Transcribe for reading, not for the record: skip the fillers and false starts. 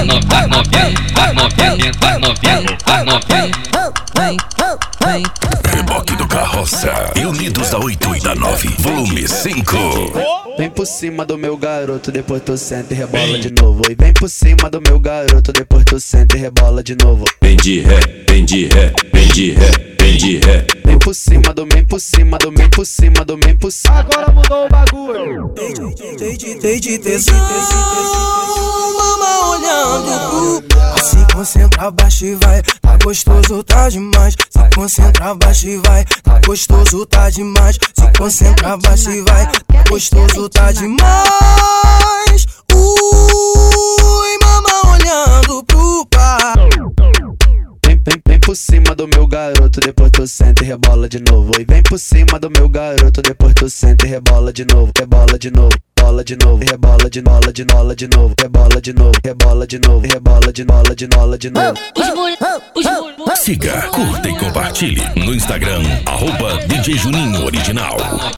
Reboque do Carroça e Unidos da 8 e da 9, volume 5. Vem por cima do meu garoto, depois tu senta e rebola de novo. E vem por cima do meu garoto, depois tu senta e rebola de novo. Vem de ré, vem de ré, vem de ré, vem de ré. Vem por cima do, vem por cima do, vem por cima do, vem por cima. Agora mudou o bagulho. Tem de tesão, mama olhando pro. Se concentra, baixa e vai, tá gostoso, tá demais. Se concentra, baixa e vai, tá gostoso, tá demais. Se concentra, baixa e vai, tá gostoso, tá demais. Ui, mama olhando pro par. Vem por cima do meu garoto, depois tu senta e rebola de novo. E vem por cima do meu garoto, depois tu senta e rebola de novo. Rebola de novo, bola de novo, rebola de nola de nola de novo. Rebola de novo, rebola de novo, rebola de nola de nola de novo. Siga, curta e compartilhe no Instagram, @DJ Juninho Original.